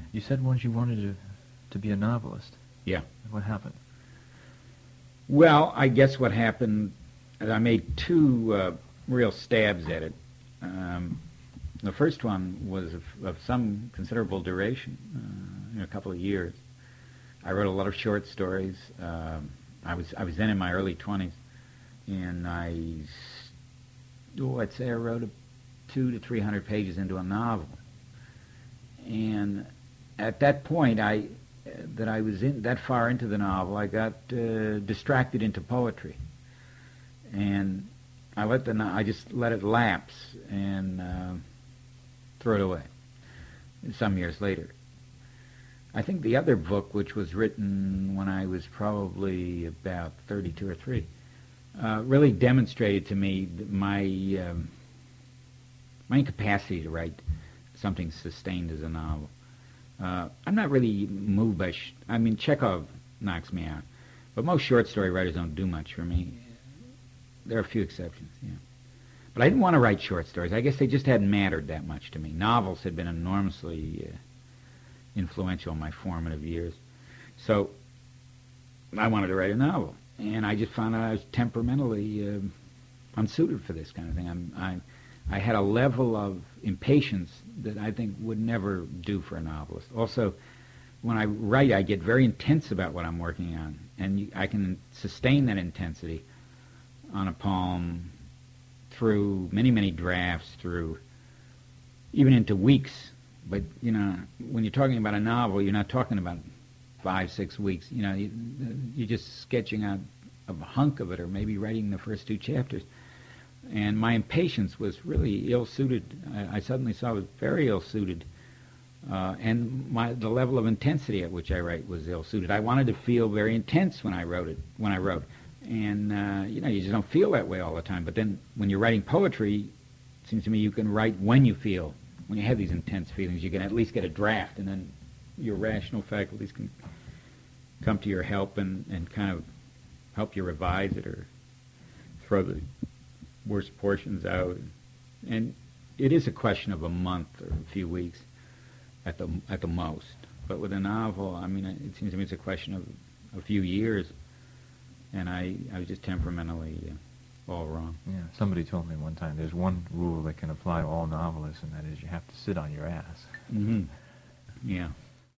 You said once you wanted to be a novelist. Yeah. What happened? Well, I guess what happened, I made two real stabs at it. The first one was of some considerable duration, a couple of years. I wrote a lot of short stories. I was then in my early 20s, and I'd say I wrote 200 to 300 pages into a novel. And at that point, that I was that far into the novel, I got distracted into poetry, and I just let it lapse and throw it away. Some years later, I think the other book, which was written when I was probably about 32 or 3, really demonstrated to me my incapacity to write something sustained as a novel. I'm not really moved by... Chekhov knocks me out. But most short story writers don't do much for me. There are a few exceptions, yeah. But I didn't want to write short stories. I guess they just hadn't mattered that much to me. Novels had been enormously influential in my formative years. So I wanted to write a novel. And I just found out I was temperamentally unsuited for this kind of thing. I had a level of impatience that I think would never do for a novelist. Also, when I write, I get very intense about what I'm working on, and I can sustain that intensity on a poem through many, many drafts, through even into weeks. But, when you're talking about a novel, you're not talking about 5, 6 weeks. You're just sketching out a hunk of it, or maybe writing the first 2 chapters. And my impatience was really ill-suited. I suddenly saw I was very ill-suited. And the level of intensity at which I write was ill-suited. I wanted to feel very intense when I wrote. And, you just don't feel that way all the time. But then when you're writing poetry, it seems to me you can write when you feel. When you have these intense feelings, you can at least get a draft, and then your rational faculties can come to your help and kind of help you revise it or throw the worst portions out. And it is a question of a month or a few weeks at the most. But with a novel, it seems to me it's a question of a few years, and I was just temperamentally all wrong. Yeah, somebody told me one time there's one rule that can apply to all novelists, and that is you have to sit on your ass. Mm-hmm. Yeah.